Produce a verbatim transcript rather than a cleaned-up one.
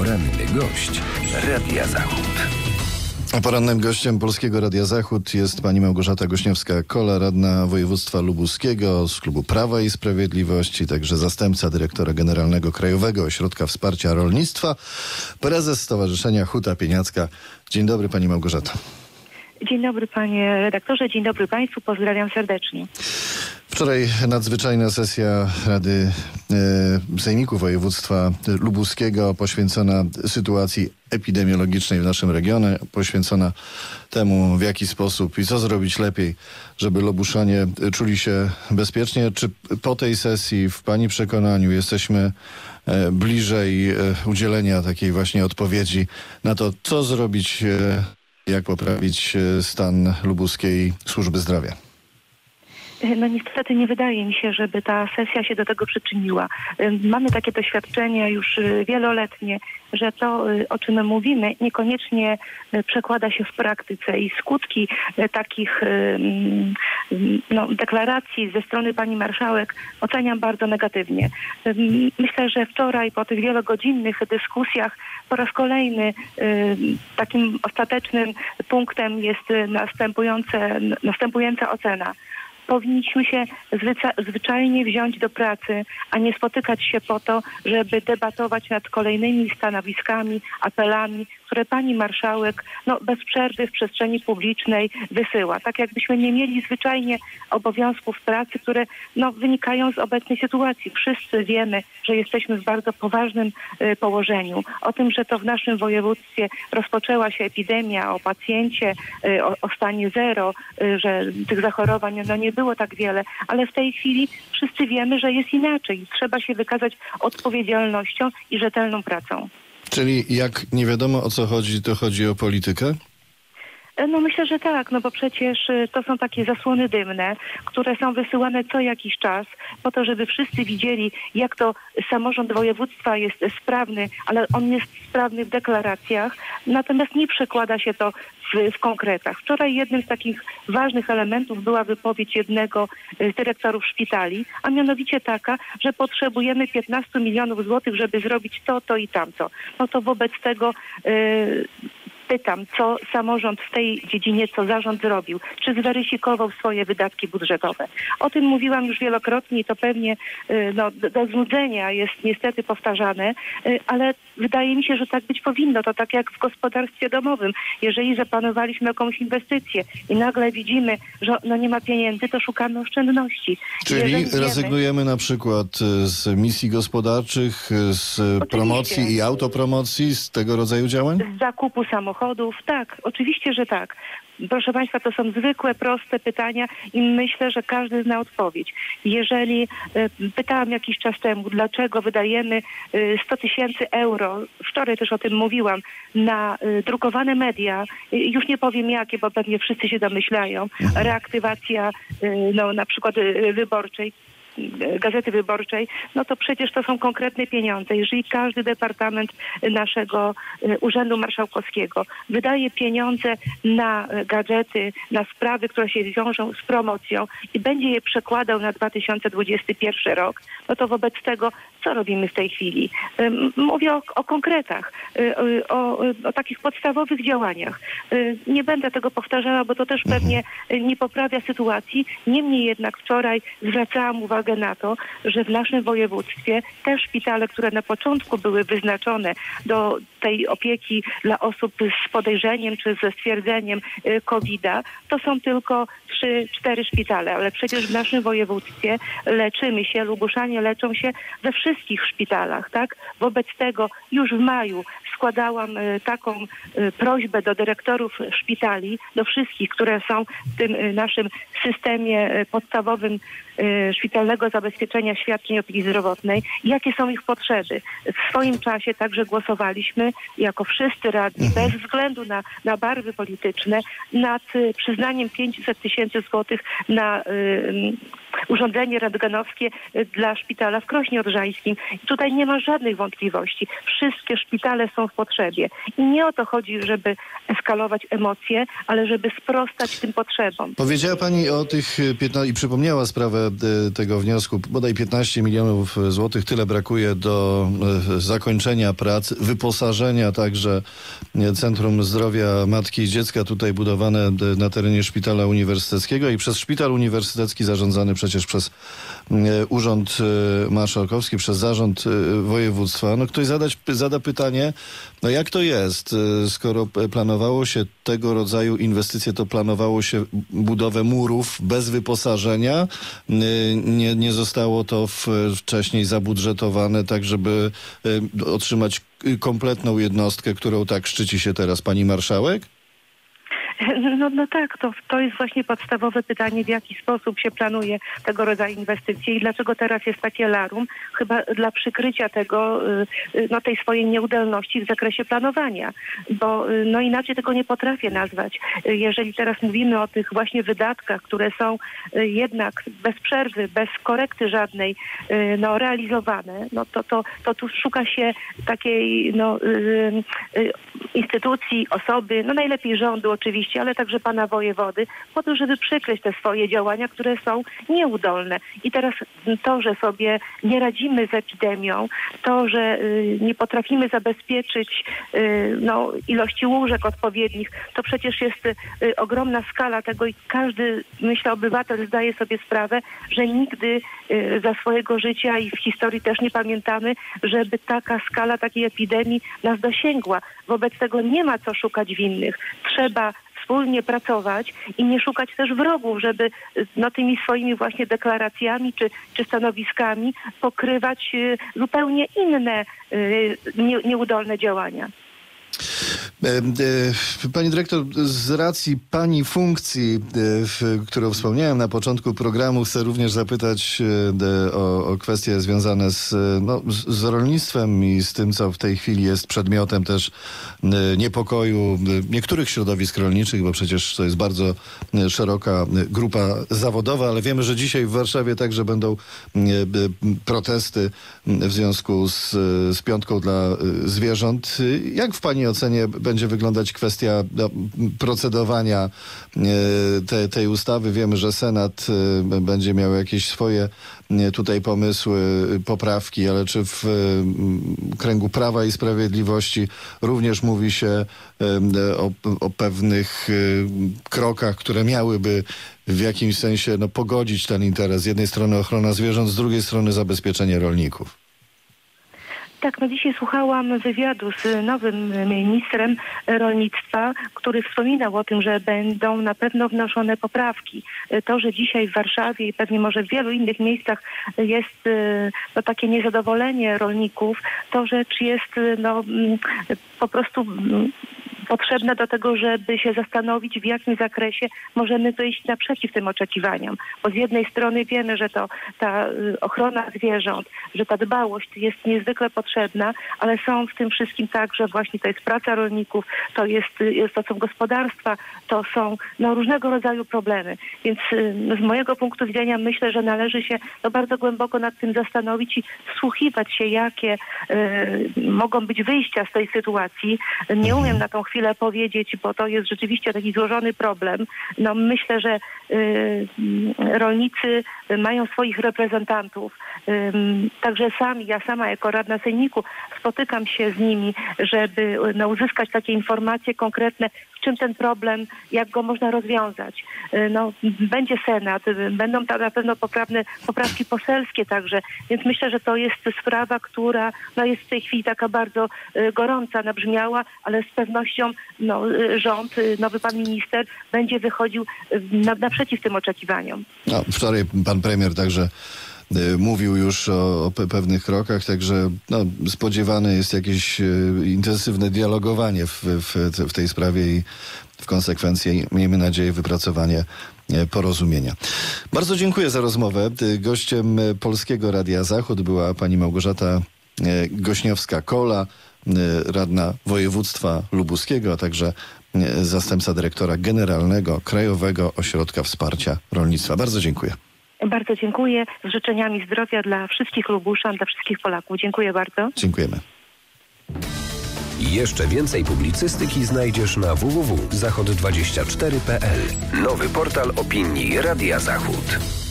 Poranny gość Radia Zachód. A porannym gościem Polskiego Radia Zachód jest pani Małgorzata Gośniewska-Kola, radna województwa lubuskiego z klubu Prawa i Sprawiedliwości, także zastępca dyrektora generalnego Krajowego Ośrodka Wsparcia Rolnictwa, prezes Stowarzyszenia Huta Pieniacka. Dzień dobry pani Małgorzato. Dzień dobry panie redaktorze, dzień dobry państwu, pozdrawiam serdecznie. Wczoraj nadzwyczajna sesja Rady e, Sejmiku Województwa Lubuskiego poświęcona sytuacji epidemiologicznej w naszym regionie, poświęcona temu, w jaki sposób i co zrobić lepiej, żeby Lubuszanie czuli się bezpiecznie. Czy po tej sesji w pani przekonaniu jesteśmy e, bliżej e, udzielenia takiej właśnie odpowiedzi na to, co zrobić, e, jak poprawić e, stan lubuskiej służby zdrowia? No niestety nie wydaje mi się, żeby ta sesja się do tego przyczyniła. Mamy takie doświadczenia już wieloletnie, że to, o czym mówimy, niekoniecznie przekłada się w praktyce i skutki takich no, deklaracji ze strony pani marszałek oceniam bardzo negatywnie. Myślę, że wczoraj po tych wielogodzinnych dyskusjach po raz kolejny takim ostatecznym punktem jest następujące, następująca ocena. Powinniśmy się zwyca- zwyczajnie wziąć do pracy, a nie spotykać się po to, żeby debatować nad kolejnymi stanowiskami, apelami, które pani marszałek no, bez przerwy w przestrzeni publicznej wysyła. Tak jakbyśmy nie mieli zwyczajnie obowiązków pracy, które no, wynikają z obecnej sytuacji. Wszyscy wiemy, że jesteśmy w bardzo poważnym y, położeniu. O tym, że to w naszym województwie rozpoczęła się epidemia, o pacjencie, y, o, o stanie zero, y, że tych zachorowań no, nie było tak wiele, ale w tej chwili wszyscy wiemy, że jest inaczej. Trzeba się wykazać odpowiedzialnością i rzetelną pracą. Czyli jak nie wiadomo o co chodzi, to chodzi o politykę? No myślę, że tak, no bo przecież to są takie zasłony dymne, które są wysyłane co jakiś czas po to, żeby wszyscy widzieli, jak to samorząd województwa jest sprawny, ale on jest sprawny w deklaracjach, natomiast nie przekłada się to w, w konkretach. Wczoraj jednym z takich ważnych elementów była wypowiedź jednego z dyrektorów szpitali, a mianowicie taka, że potrzebujemy piętnaście milionów złotych, żeby zrobić to, to i tamto. No to wobec tego... Yy, Pytam, co samorząd w tej dziedzinie, co zarząd zrobił? Czy zweryfikował swoje wydatki budżetowe? O tym mówiłam już wielokrotnie i to pewnie no, do znudzenia jest niestety powtarzane, ale wydaje mi się, że tak być powinno. To tak jak w gospodarstwie domowym. Jeżeli zaplanowaliśmy jakąś inwestycję i nagle widzimy, że no, nie ma pieniędzy, to szukamy oszczędności. Czyli Jeżeli rezygnujemy wiemy, na przykład z misji gospodarczych, z Oczywiście. promocji i autopromocji, z tego rodzaju działań? Z zakupu samochodów. Tak, oczywiście, że tak. Proszę państwa, to są zwykłe, proste pytania i myślę, że każdy zna odpowiedź. Jeżeli y, pytałam jakiś czas temu, dlaczego wydajemy y, sto tysięcy euro, wczoraj też o tym mówiłam, na y, drukowane media, y, już nie powiem jakie, bo pewnie wszyscy się domyślają, reaktywacja y, no, na przykład y, wyborczej, Gazety Wyborczej, no to przecież to są konkretne pieniądze. Jeżeli każdy departament naszego Urzędu Marszałkowskiego wydaje pieniądze na gadżety, na sprawy, które się wiążą z promocją i będzie je przekładał na dwa tysiące dwudziesty pierwszy rok, no to wobec tego co robimy w tej chwili? Mówię o, o konkretach, o, o takich podstawowych działaniach. Nie będę tego powtarzała, bo to też pewnie nie poprawia sytuacji. Niemniej jednak wczoraj zwracałam uwagę na to, że w naszym województwie te szpitale, które na początku były wyznaczone do tej opieki dla osób z podejrzeniem czy ze stwierdzeniem kowida, to są tylko trzy, cztery szpitale, ale przecież w naszym województwie leczymy się, Lubuszanie leczą się we wszystkich szpitalach, tak? Wobec tego już w maju składałam y, taką y, prośbę do dyrektorów szpitali, do wszystkich, które są w tym y, naszym systemie y, podstawowym y, szpitalnego zabezpieczenia świadczeń opieki zdrowotnej, jakie są ich potrzeby. W swoim czasie także głosowaliśmy jako wszyscy radni, bez względu na, na barwy polityczne, nad y, przyznaniem pięćset tysięcy złotych na y, urządzenie rentgenowskie dla szpitala w Krośnie Odrzańskim. I tutaj nie ma żadnych wątpliwości. Wszystkie szpitale są w potrzebie. I nie o to chodzi, żeby eskalować emocje, ale żeby sprostać tym potrzebom. Powiedziała pani o tych piętnastu i przypomniała sprawę tego wniosku. Bodaj piętnaście milionów złotych, tyle brakuje do zakończenia prac, wyposażenia także Centrum Zdrowia Matki i Dziecka, tutaj budowane na terenie Szpitala Uniwersyteckiego i przez Szpital Uniwersytecki zarządzany przecież przez Urząd Marszałkowski, przez Zarząd Województwa. No ktoś zadać, zada pytanie, no jak to jest, skoro planowało się tego rodzaju inwestycje, to planowało się budowę murów bez wyposażenia. Nie, nie zostało to w, wcześniej zabudżetowane tak, żeby otrzymać kompletną jednostkę, którą tak szczyci się teraz pani marszałek? No, no tak, to, to jest właśnie podstawowe pytanie, w jaki sposób się planuje tego rodzaju inwestycje i dlaczego teraz jest takie larum, chyba dla przykrycia tego, no tej swojej nieudolności w zakresie planowania, bo no inaczej tego nie potrafię nazwać. Jeżeli teraz mówimy o tych właśnie wydatkach, które są jednak bez przerwy, bez korekty żadnej, no realizowane, no to, to, to tu szuka się takiej no instytucji, osoby, no najlepiej rządu oczywiście, ale także pana wojewody, po to, żeby przykryć te swoje działania, które są nieudolne. I teraz to, że sobie nie radzimy z epidemią, to, że y, nie potrafimy zabezpieczyć y, no, ilości łóżek odpowiednich, to przecież jest y, ogromna skala tego i każdy, myślę, obywatel zdaje sobie sprawę, że nigdy y, za swojego życia i w historii też nie pamiętamy, żeby taka skala takiej epidemii nas dosięgła. Wobec tego nie ma co szukać winnych. Trzeba wspólnie pracować i nie szukać też wrogów, żeby no, tymi swoimi właśnie deklaracjami czy, czy stanowiskami pokrywać y, zupełnie inne y, nie, nieudolne działania. Pani dyrektor, z racji pani funkcji, którą wspomniałem na początku programu, chcę również zapytać o, o kwestie związane z, no, z rolnictwem i z tym, co w tej chwili jest przedmiotem też niepokoju niektórych środowisk rolniczych, bo przecież to jest bardzo szeroka grupa zawodowa, ale wiemy, że dzisiaj w Warszawie także będą protesty w związku z, z piątką dla zwierząt. Jak w pani ocenie będzie wyglądać kwestia procedowania te, tej ustawy? Wiemy, że Senat będzie miał jakieś swoje tutaj pomysły, poprawki, ale czy w kręgu Prawa i Sprawiedliwości również mówi się o, o pewnych krokach, które miałyby w jakimś sensie no, pogodzić ten interes? Z jednej strony ochrona zwierząt, z drugiej strony zabezpieczenie rolników. Tak, no dzisiaj słuchałam wywiadu z nowym ministrem rolnictwa, który wspominał o tym, że będą na pewno wnoszone poprawki. To, że dzisiaj w Warszawie i pewnie może w wielu innych miejscach jest no, takie niezadowolenie rolników, to rzecz jest no, po prostu potrzebna do tego, żeby się zastanowić, w jakim zakresie możemy wyjść naprzeciw tym oczekiwaniom. Bo z jednej strony wiemy, że to ta ochrona zwierząt, że ta dbałość jest niezwykle potrzebna, ale są w tym wszystkim także właśnie to jest praca rolników, to jest, jest to są gospodarstwa, to są no, różnego rodzaju problemy. Więc z mojego punktu widzenia myślę, że należy się no, bardzo głęboko nad tym zastanowić i wsłuchiwać się, jakie y, mogą być wyjścia z tej sytuacji. Nie umiem na tą chwilę powiedzieć, bo to jest rzeczywiście taki złożony problem. No myślę, że y, rolnicy mają swoich reprezentantów. Y, także sami, ja sama jako radna sejmiku spotykam się z nimi, żeby no, uzyskać takie informacje konkretne, w czym ten problem, jak go można rozwiązać. Y, no, będzie Senat, y, będą tam na pewno poprawne poprawki poselskie także, więc myślę, że to jest sprawa, która no, jest w tej chwili taka bardzo y, gorąca, nabrzmiała, ale z pewnością no, rząd, nowy pan minister będzie wychodził na, naprzeciw tym oczekiwaniom. No, wczoraj pan premier także y, mówił już o, o pe pewnych krokach, także no, spodziewane jest jakieś y, intensywne dialogowanie w, w, w tej sprawie i w konsekwencji, miejmy nadzieję, wypracowanie y, porozumienia. Bardzo dziękuję za rozmowę. Gościem Polskiego Radia Zachód była pani Małgorzata y, Gośniowska-Kola, radna województwa lubuskiego, a także zastępca dyrektora generalnego Krajowego Ośrodka Wsparcia Rolnictwa. Bardzo dziękuję. Bardzo dziękuję. Z życzeniami zdrowia dla wszystkich Lubuszan, dla wszystkich Polaków. Dziękuję bardzo. Dziękujemy. Jeszcze więcej publicystyki znajdziesz na w w w kropka zachod dwadzieścia cztery kropka p l. Nowy portal opinii Radia Zachód.